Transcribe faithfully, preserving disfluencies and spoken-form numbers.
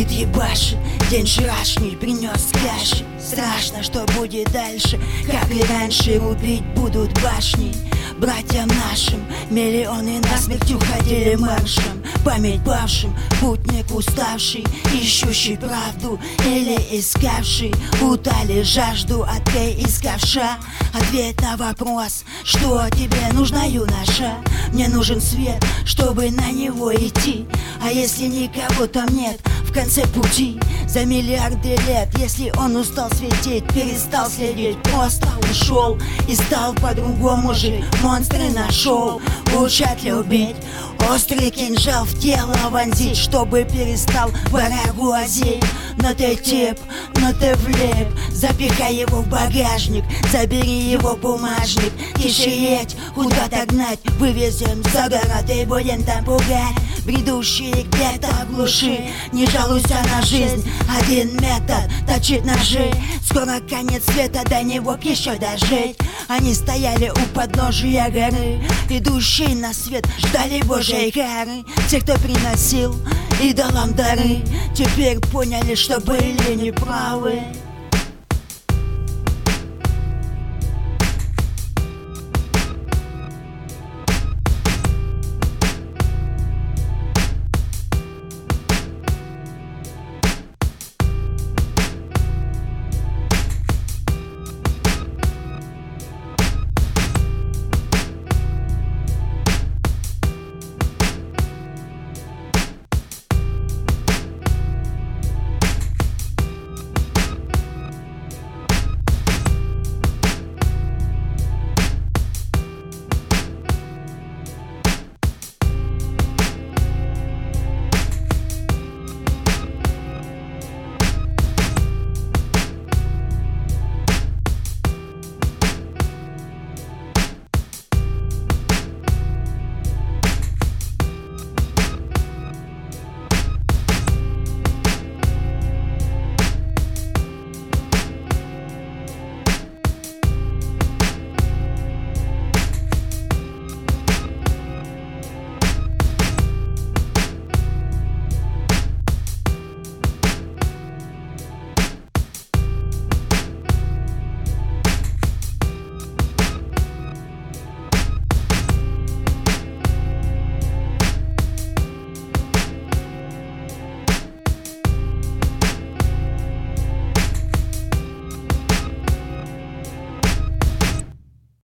Бит ебашит, день вчерашний принес каши. Страшно, что будет дальше, как и раньше. Рубить будут башни братьям нашим. Миллионы насмерть уходили маршем. Память павшим, путник уставший, ищущий правду или искавший. Утоли жажду, а ты искавша ответ на вопрос, что тебе нужно, юноша. Мне нужен свет, чтобы на него идти. А если никого там нет в конце пути, за миллиарды лет, если он устал светить, перестал следить, просто ушел и стал по-другому жить. Монстры нашел, учат любить, острый кинжал в тело вонзить, чтобы перестал врагу озеть. Но ты тип, но ты влип, запихай его в багажник, забери его бумажник. Тише едь, куда-то гнать, вывезем за город и будем там пугать. Бредущие где-то в глуши, не жалуйся на жизнь, один метод точит ножи. Скоро конец света, до него еще дожить. Они стояли у подножия горы, идущие на свет ждали Божьей кары. Те, кто приносил идолам дары, теперь поняли, что были неправы.